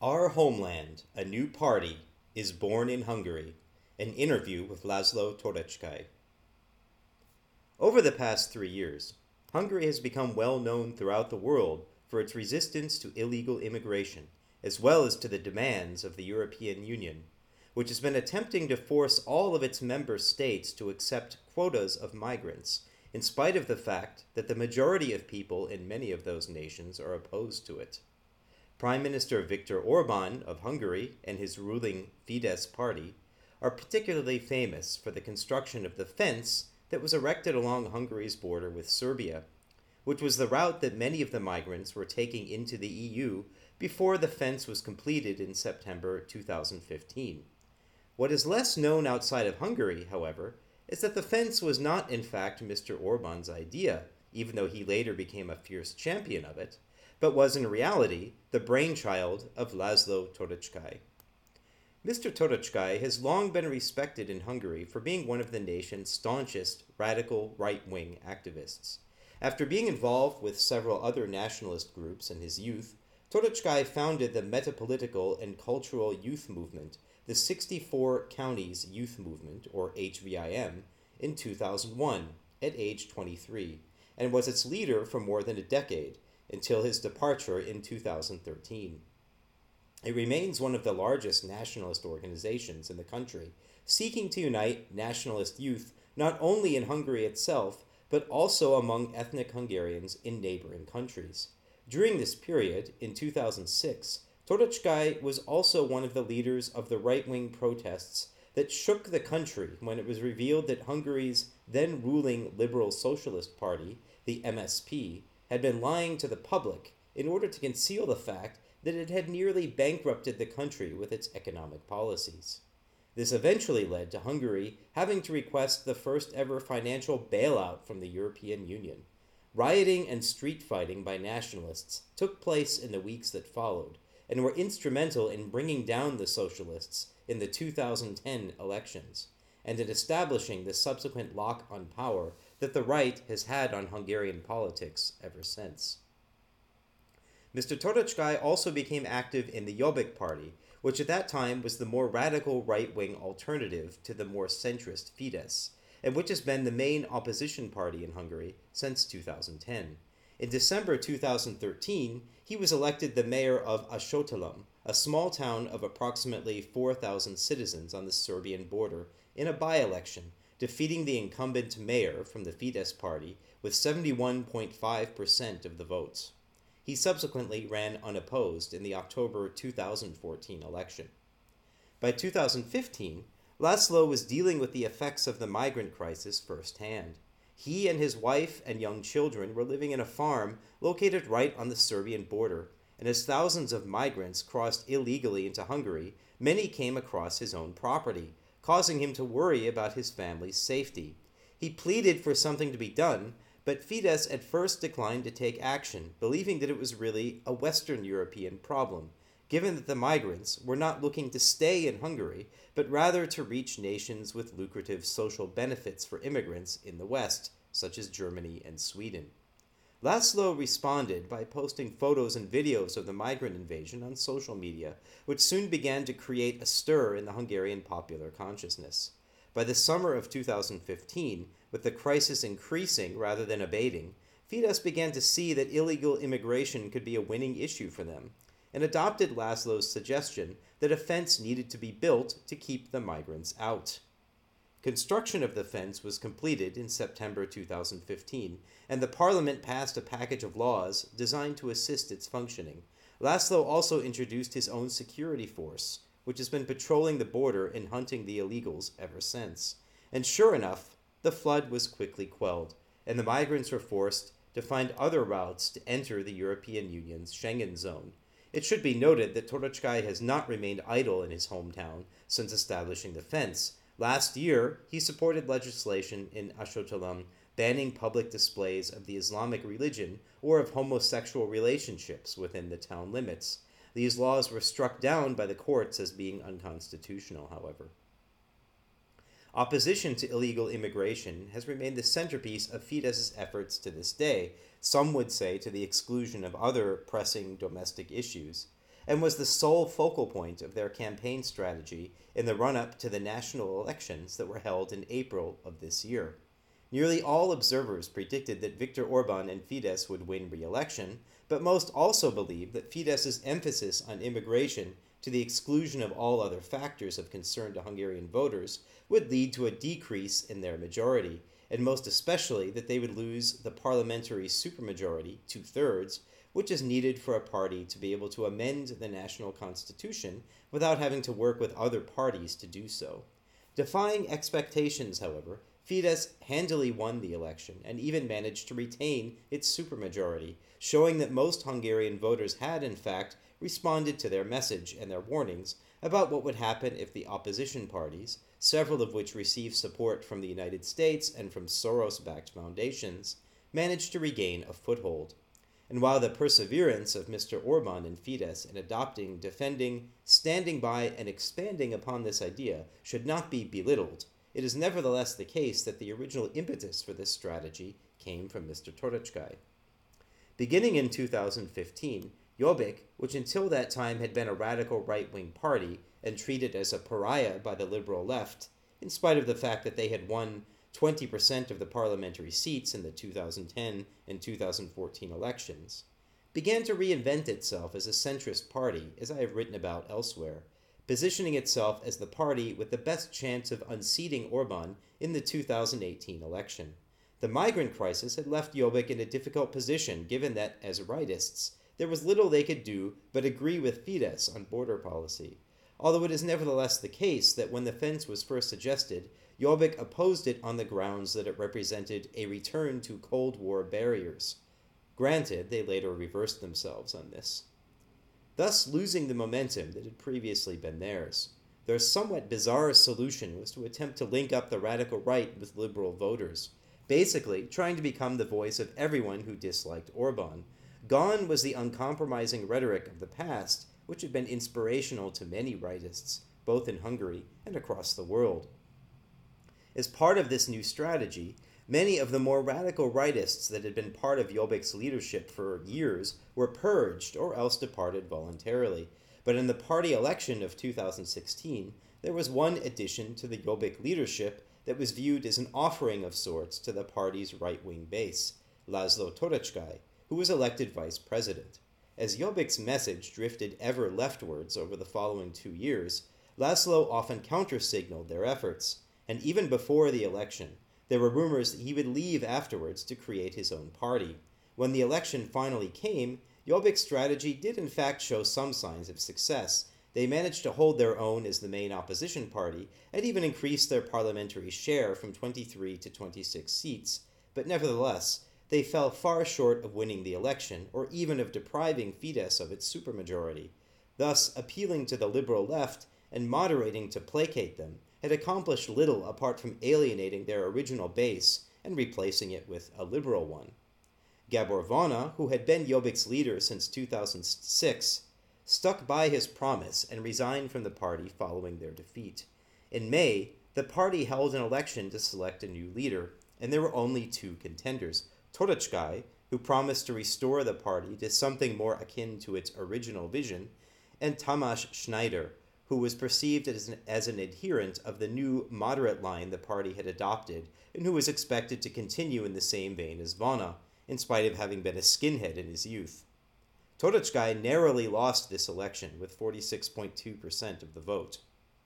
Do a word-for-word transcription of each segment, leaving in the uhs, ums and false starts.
Our Homeland, a New Party, is born in Hungary. An interview with Laszlo Torocskai. Over the past three years, Hungary has become well known throughout the world for its resistance to illegal immigration, as well as to the demands of the European Union, which has been attempting to force all of its member states to accept quotas of migrants, in spite of the fact that the majority of people in many of those nations are opposed to it. Prime Minister Viktor Orban of Hungary and his ruling Fidesz party are particularly famous for the construction of the fence that was erected along Hungary's border with Serbia, which was the route that many of the migrants were taking into the E U before the fence was completed in September two thousand fifteen. What is less known outside of Hungary, however, is that the fence was not in fact Mister Orban's idea, even though he later became a fierce champion of it, but was in reality the brainchild of Laszlo Torocskai. Mister Torocskai has long been respected in Hungary for being one of the nation's staunchest radical right-wing activists. After being involved with several other nationalist groups in his youth, Torocskai founded the Metapolitical and Cultural Youth Movement, the sixty-four Counties Youth Movement, or H V I M, in two thousand one, at age twenty-three, and was its leader for more than a decade, until his departure in two thousand thirteen. It remains one of the largest nationalist organizations in the country, seeking to unite nationalist youth not only in Hungary itself, but also among ethnic Hungarians in neighboring countries. During this period, in two thousand six, Torocskai was also one of the leaders of the right-wing protests that shook the country when it was revealed that Hungary's then-ruling Liberal Socialist Party, the M S P, had been lying to the public in order to conceal the fact that it had nearly bankrupted the country with its economic policies. This eventually led to Hungary having to request the first ever financial bailout from the European Union. Rioting and street fighting by nationalists took place in the weeks that followed, and were instrumental in bringing down the socialists in the two thousand ten elections, and in establishing the subsequent lock on power that the right has had on Hungarian politics ever since. Mister Torocskai also became active in the Jobbik Party, which at that time was the more radical right-wing alternative to the more centrist Fidesz, and which has been the main opposition party in Hungary since two thousand ten. In December two thousand thirteen, he was elected the mayor of Ashotalam, a small town of approximately four thousand citizens on the Serbian border, in a by-election, defeating the incumbent mayor from the Fidesz party with seventy-one point five percent of the votes. He subsequently ran unopposed in the October two thousand fourteen election. By two thousand fifteen, Laszlo was dealing with the effects of the migrant crisis firsthand. He and his wife and young children were living in a farm located right on the Serbian border, and as thousands of migrants crossed illegally into Hungary, many came across his own property, causing him to worry about his family's safety. He pleaded for something to be done, but Fidesz at first declined to take action, believing that it was really a Western European problem, given that the migrants were not looking to stay in Hungary, but rather to reach nations with lucrative social benefits for immigrants in the West, such as Germany and Sweden. Laszlo responded by posting photos and videos of the migrant invasion on social media, which soon began to create a stir in the Hungarian popular consciousness. By the summer of two thousand fifteen, with the crisis increasing rather than abating, Fidesz began to see that illegal immigration could be a winning issue for them, and adopted Laszlo's suggestion that a fence needed to be built to keep the migrants out. Construction of the fence was completed in September two thousand fifteen, and the parliament passed a package of laws designed to assist its functioning. Laszlo also introduced his own security force, which has been patrolling the border and hunting the illegals ever since. And sure enough, the flood was quickly quelled, and the migrants were forced to find other routes to enter the European Union's Schengen zone. It should be noted that Torocskai has not remained idle in his hometown since establishing the fence. Last year, he supported legislation in Ashotalam banning public displays of the Islamic religion or of homosexual relationships within the town limits. These laws were struck down by the courts as being unconstitutional, however. Opposition to illegal immigration has remained the centerpiece of Fidesz's efforts to this day, some would say to the exclusion of other pressing domestic issues. and was the sole focal point of their campaign strategy in the run-up to the national elections that were held in April of this year. Nearly all observers predicted that Viktor Orban and Fidesz would win re-election, but most also believed that Fidesz's emphasis on immigration to the exclusion of all other factors of concern to Hungarian voters would lead to a decrease in their majority, and most especially that they would lose the parliamentary supermajority, two-thirds, which is needed for a party to be able to amend the national constitution without having to work with other parties to do so. Defying expectations, however, Fidesz handily won the election and even managed to retain its supermajority, showing that most Hungarian voters had, in fact, responded to their message and their warnings about what would happen if the opposition parties, several of which received support from the United States and from Soros-backed foundations, managed to regain a foothold. And while the perseverance of Mister Orban and Fidesz in adopting, defending, standing by, and expanding upon this idea should not be belittled, it is nevertheless the case that the original impetus for this strategy came from Mister Toreckai. Beginning in two thousand fifteen, Jobbik, which until that time had been a radical right-wing party and treated as a pariah by the liberal left, in spite of the fact that they had won twenty percent of the parliamentary seats in the two thousand ten and two thousand fourteen elections, began to reinvent itself as a centrist party, as I have written about elsewhere, positioning itself as the party with the best chance of unseating Orban in the two thousand eighteen election. The migrant crisis had left Jobbik in a difficult position, given that, as rightists, there was little they could do but agree with Fidesz on border policy, although it is nevertheless the case that when the fence was first suggested, Jobbik opposed it on the grounds that it represented a return to Cold War barriers. Granted, they later reversed themselves on this, thus losing the momentum that had previously been theirs. Their somewhat bizarre solution was to attempt to link up the radical right with liberal voters, basically trying to become the voice of everyone who disliked Orban. Gone was the uncompromising rhetoric of the past, which had been inspirational to many rightists, both in Hungary and across the world. As part of this new strategy, many of the more radical rightists that had been part of Jobbik's leadership for years were purged or else departed voluntarily. But in the party election of two thousand sixteen, there was one addition to the Jobbik leadership that was viewed as an offering of sorts to the party's right-wing base, Laszlo Toreckai, who was elected vice president. As Jobbik's message drifted ever leftwards over the following two years, Laszlo often counter-signaled their efforts, and even before the election, there were rumors that he would leave afterwards to create his own party. When the election finally came, Jobbik's strategy did in fact show some signs of success. They managed to hold their own as the main opposition party, and even increased their parliamentary share from twenty-three to twenty-six seats, but nevertheless, they fell far short of winning the election, or even of depriving Fidesz of its supermajority. Thus, appealing to the liberal left and moderating to placate them had accomplished little apart from alienating their original base and replacing it with a liberal one. Gabor Vona, who had been Jobbik's leader since two thousand six, stuck by his promise and resigned from the party following their defeat. In May, the party held an election to select a new leader, and there were only two contenders: Toreckai, who promised to restore the party to something more akin to its original vision, and Tamás Schneider, who was perceived as an, as an adherent of the new moderate line the party had adopted, and who was expected to continue in the same vein as Vona, in spite of having been a skinhead in his youth. Toreckai narrowly lost this election with forty-six point two percent of the vote.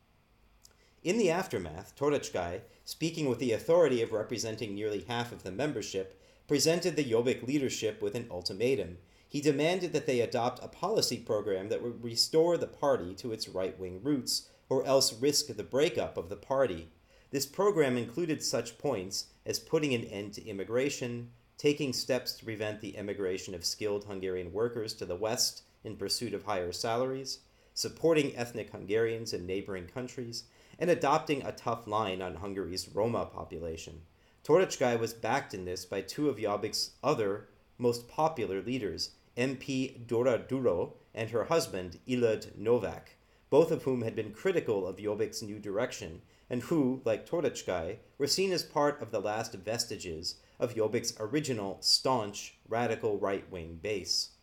In the aftermath, Toreckai, speaking with the authority of representing nearly half of the membership, presented the Jobbik leadership with an ultimatum. He demanded that they adopt a policy program that would restore the party to its right-wing roots, or else risk the breakup of the party. This program included such points as putting an end to immigration, taking steps to prevent the emigration of skilled Hungarian workers to the West in pursuit of higher salaries, supporting ethnic Hungarians in neighboring countries, and adopting a tough line on Hungary's Roma population. Toreckai was backed in this by two of Jobbik's other most popular leaders, M P Dora Duro and her husband Ilod Novak, both of whom had been critical of Jobbik's new direction, and who, like Toreckai, were seen as part of the last vestiges of Jobbik's original staunch, radical right-wing base.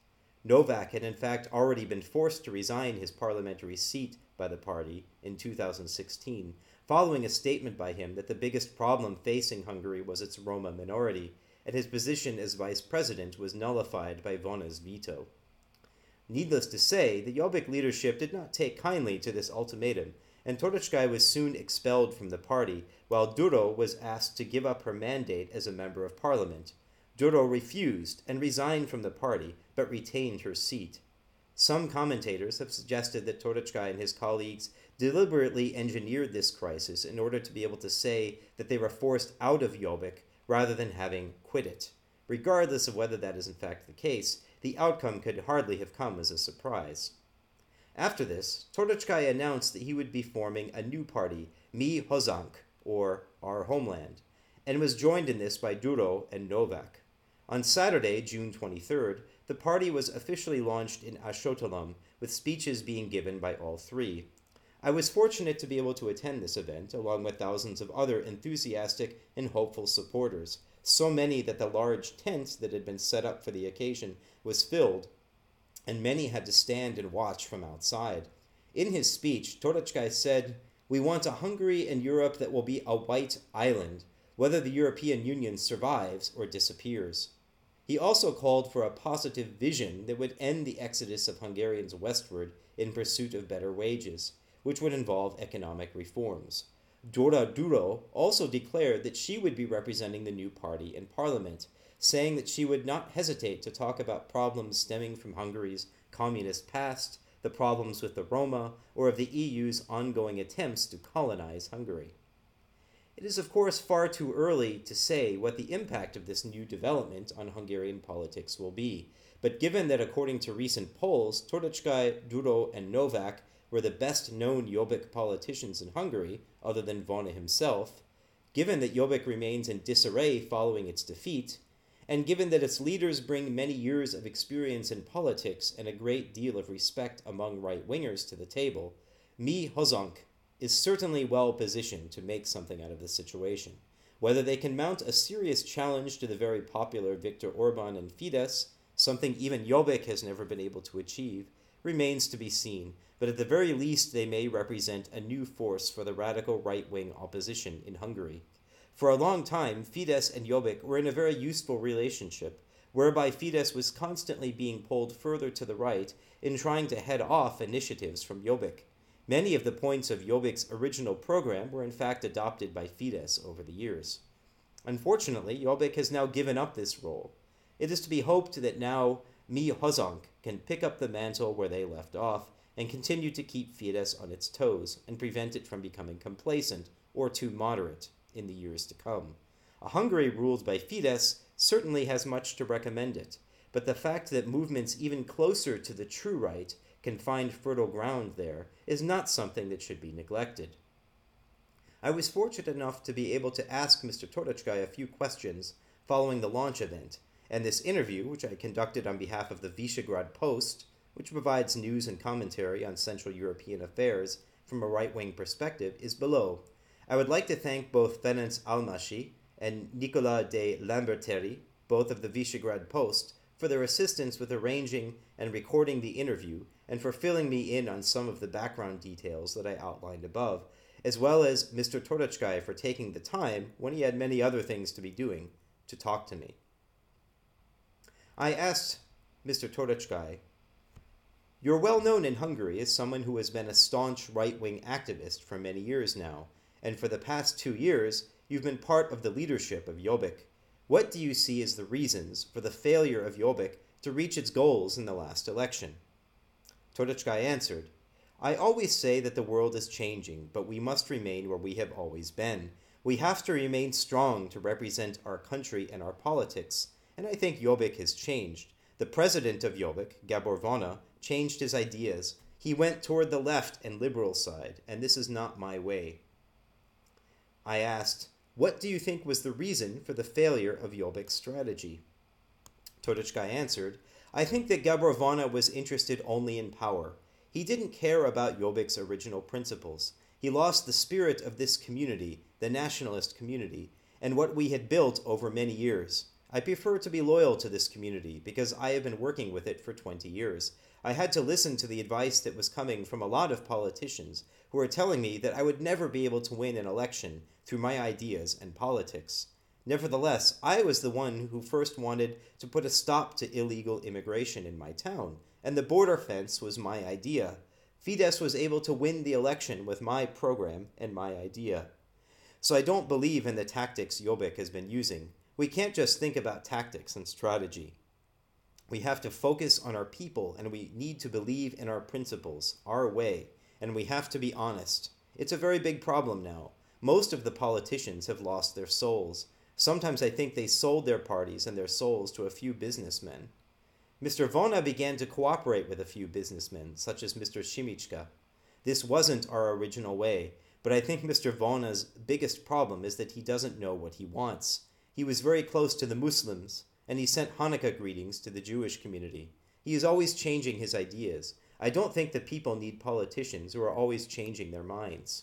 Novak had in fact already been forced to resign his parliamentary seat by the party in two thousand sixteen, following a statement by him that the biggest problem facing Hungary was its Roma minority, and his position as vice president was nullified by Vona's veto. Needless to say, the Jobbik leadership did not take kindly to this ultimatum, and Torocskai was soon expelled from the party, while Duro was asked to give up her mandate as a member of parliament. Duro refused and resigned from the party, but retained her seat. Some commentators have suggested that Torocskai and his colleagues deliberately engineered this crisis in order to be able to say that they were forced out of Jobbik rather than having quit it. Regardless of whether that is in fact the case, the outcome could hardly have come as a surprise. After this, Torocskai announced that he would be forming a new party, Mi Hazánk, or Our Homeland, and was joined in this by Duro and Novak. On Saturday, June twenty-third, the party was officially launched in Ashotalam, with speeches being given by all three. I was fortunate to be able to attend this event, along with thousands of other enthusiastic and hopeful supporters, so many that the large tent that had been set up for the occasion was filled, and many had to stand and watch from outside. In his speech, Torocskai said, "We want a Hungary and Europe that will be a white island, whether the European Union survives or disappears." He also called for a positive vision that would end the exodus of Hungarians westward in pursuit of better wages, which would involve economic reforms. Dora Duro also declared that she would be representing the new party in parliament, saying that she would not hesitate to talk about problems stemming from Hungary's communist past, the problems with the Roma, or of the E U's ongoing attempts to colonize Hungary. It is of course far too early to say what the impact of this new development on Hungarian politics will be, but given that according to recent polls, Torocskai, Duro, and Novak were the best-known Jobbik politicians in Hungary, other than Vona himself, given that Jobbik remains in disarray following its defeat, and given that its leaders bring many years of experience in politics and a great deal of respect among right-wingers to the table, Mi Hazánk is certainly well positioned to make something out of the situation. Whether they can mount a serious challenge to the very popular Viktor Orban and Fidesz, something even Jobbik has never been able to achieve, remains to be seen, but at the very least they may represent a new force for the radical right-wing opposition in Hungary. For a long time, Fidesz and Jobbik were in a very useful relationship, whereby Fidesz was constantly being pulled further to the right in trying to head off initiatives from Jobbik. Many of the points of Jobbik's original program were in fact adopted by Fidesz over the years. Unfortunately, Jobbik has now given up this role. It is to be hoped that now Mi Hazánk can pick up the mantle where they left off and continue to keep Fidesz on its toes and prevent it from becoming complacent or too moderate in the years to come. A Hungary ruled by Fidesz certainly has much to recommend it, but the fact that movements even closer to the true right can find fertile ground there is not something that should be neglected. I was fortunate enough to be able to ask Mister Torocskai a few questions following the launch event, and this interview, which I conducted on behalf of the Visegrad Post, which provides news and commentary on Central European affairs from a right-wing perspective, is below. I would like to thank both Ferenc Almasi and Nicola de Lamberteri, both of the Visegrad Post, for their assistance with arranging and recording the interview and for filling me in on some of the background details that I outlined above, as well as Mister Torocskai for taking the time, when he had many other things to be doing, to talk to me. I asked Mister Torocskai, "You're well known in Hungary as someone who has been a staunch right-wing activist for many years now, and for the past two years, you've been part of the leadership of Jobbik. What do you see as the reasons for the failure of Jobbik to reach its goals in the last election?" Torocskai answered, "I always say that the world is changing, but we must remain where we have always been. We have to remain strong to represent our country and our politics, and I think Jobbik has changed. The president of Jobbik, Gabor Vona, changed his ideas. He went toward the left and liberal side, and this is not my way." I asked, "What do you think was the reason for the failure of Jobbik's strategy?" Torocskai answered, "I think that Gabor Vona was interested only in power. He didn't care about Jobbik's original principles. He lost the spirit of this community, the nationalist community, and what we had built over many years. I prefer to be loyal to this community because I have been working with it for twenty years. I had to listen to the advice that was coming from a lot of politicians who were telling me that I would never be able to win an election through my ideas and politics. Nevertheless, I was the one who first wanted to put a stop to illegal immigration in my town, and the border fence was my idea. Fidesz was able to win the election with my program and my idea. So I don't believe in the tactics Jobbik has been using. We can't just think about tactics and strategy. We have to focus on our people, and we need to believe in our principles, our way, and we have to be honest. It's a very big problem now. Most of the politicians have lost their souls. Sometimes I think they sold their parties and their souls to a few businessmen. Mister Vona began to cooperate with a few businessmen, such as Mister Shimichka. This wasn't our original way, but I think Mister Vona's biggest problem is that he doesn't know what he wants. He was very close to the Muslims, and he sent Hanukkah greetings to the Jewish community. He is always changing his ideas. I don't think that people need politicians who are always changing their minds.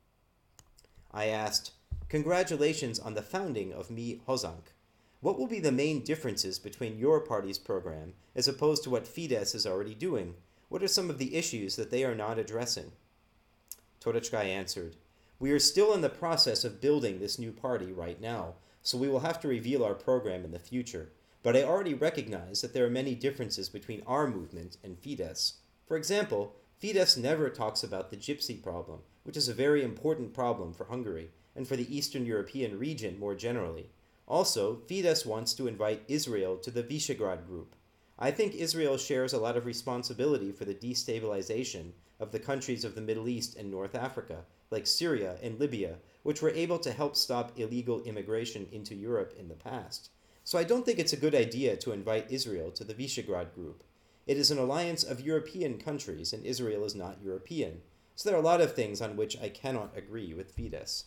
I asked, "Congratulations on the founding of Mi Hozank. What will be the main differences between your party's program as opposed to what Fidesz is already doing? What are some of the issues that they are not addressing?" Torechkai answered, "We are still in the process of building this new party right now, so we will have to reveal our program in the future. But I already recognize that there are many differences between our movement and Fidesz. For example, Fidesz never talks about the gypsy problem, which is a very important problem for Hungary and for the Eastern European region more generally. Also, Fidesz wants to invite Israel to the Visegrad Group. I think Israel shares a lot of responsibility for the destabilization of the countries of the Middle East and North Africa, like Syria and Libya, which were able to help stop illegal immigration into Europe in the past. So I don't think it's a good idea to invite Israel to the Visegrad Group. It is an alliance of European countries, and Israel is not European. So there are a lot of things on which I cannot agree with Fidesz."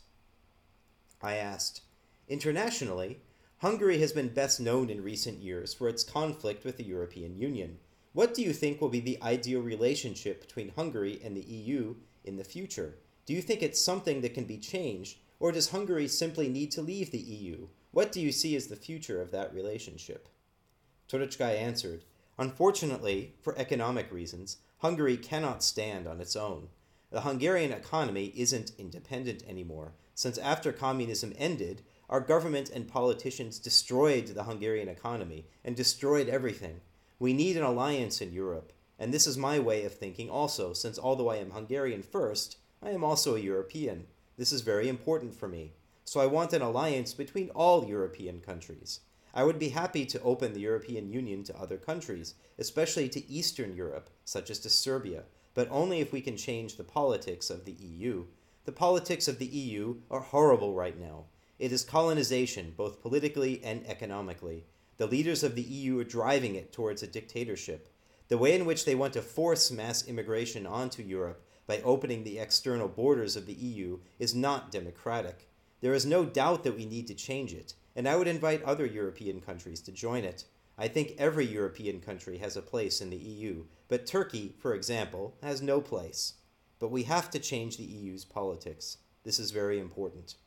I asked, "Internationally, Hungary has been best known in recent years for its conflict with the European Union. What do you think will be the ideal relationship between Hungary and the E U in the future? Do you think it's something that can be changed, or does Hungary simply need to leave the E U? What do you see as the future of that relationship?" Torechkai answered, "Unfortunately, for economic reasons, Hungary cannot stand on its own. The Hungarian economy isn't independent anymore, since after communism ended, our government and politicians destroyed the Hungarian economy and destroyed everything. We need an alliance in Europe, and this is my way of thinking also, since although I am Hungarian first, I am also a European. This is very important for me. So I want an alliance between all European countries. I would be happy to open the European Union to other countries, especially to Eastern Europe, such as to Serbia, but only if we can change the politics of the E U. The politics of the E U are horrible right now. It is colonization, both politically and economically. The leaders of the E U are driving it towards a dictatorship. The way in which they want to force mass immigration onto Europe by opening the external borders of the E U is not democratic. There is no doubt that we need to change it, and I would invite other European countries to join it. I think every European country has a place in the E U, but Turkey, for example, has no place. But we have to change the E U's politics. This is very important."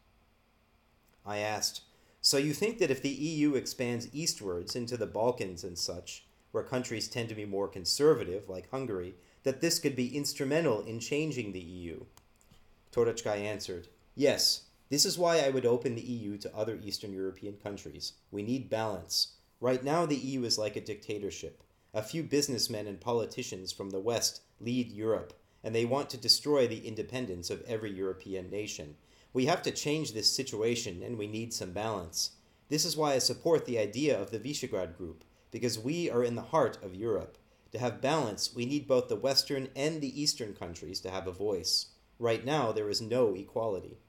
I asked, "So you think that if the E U expands eastwards into the Balkans and such, where countries tend to be more conservative, like Hungary, that this could be instrumental in changing the E U?" Torechkai answered, "Yes, this is why I would open the E U to other Eastern European countries. We need balance. Right now the E U is like a dictatorship. A few businessmen and politicians from the West lead Europe, and they want to destroy the independence of every European nation. We have to change this situation, and we need some balance. This is why I support the idea of the Visegrad Group, because we are in the heart of Europe. To have balance, we need both the Western and the Eastern countries to have a voice. Right now, there is no equality."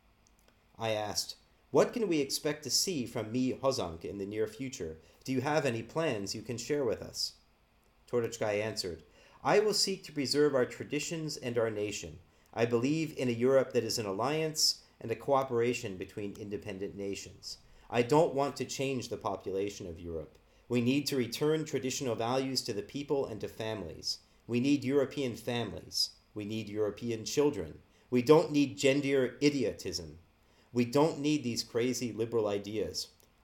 I asked, "What can we expect to see from Mi Hozank in the near future? Do you have any plans you can share with us?" Torechkai answered, "I will seek to preserve our traditions and our nation. I believe in a Europe that is an alliance and a cooperation between independent nations. I don't want to change the population of Europe. We need to return traditional values to the people and to families. We need European families. We need European children. We don't need gender idiotism. We don't need these crazy liberal ideas.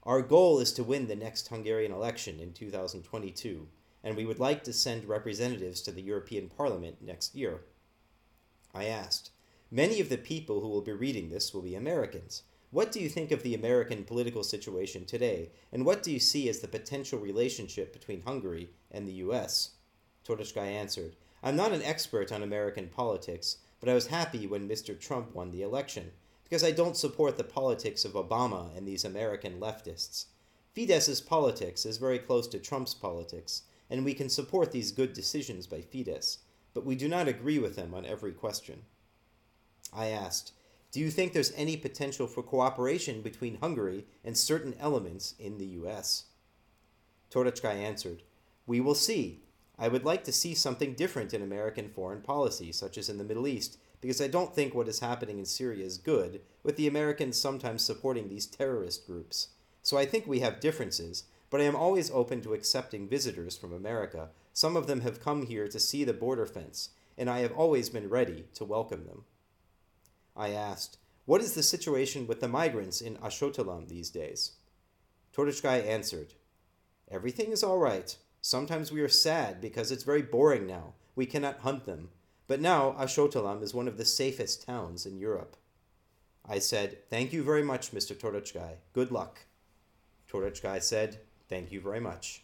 Our goal is to win the next Hungarian election in two thousand twenty-two, and we would like to send representatives to the European Parliament next year. I asked, many of the people who will be reading this will be Americans. What do you think of the American political situation today, and what do you see as the potential relationship between Hungary and the U S? Toroczkai answered, I'm not an expert on American politics, but I was happy when Mister Trump won the election, because I don't support the politics of Obama and these American leftists. Fidesz's politics is very close to Trump's politics, and we can support these good decisions by Fidesz, but we do not agree with them on every question. I asked, do you think there's any potential for cooperation between Hungary and certain elements in the U S? Toroczkai answered, we will see. I would like to see something different in American foreign policy, such as in the Middle East, because I don't think what is happening in Syria is good, with the Americans sometimes supporting these terrorist groups. So I think we have differences, but I am always open to accepting visitors from America. Some of them have come here to see the border fence, and I have always been ready to welcome them. I asked, what is the situation with the migrants in Ashotalam these days? Toroczkai answered, everything is all right. Sometimes we are sad because it's very boring now. We cannot hunt them. But now Ashotalam is one of the safest towns in Europe. I said, thank you very much, Mister Toroczkai. Good luck. Toroczkai said, thank you very much.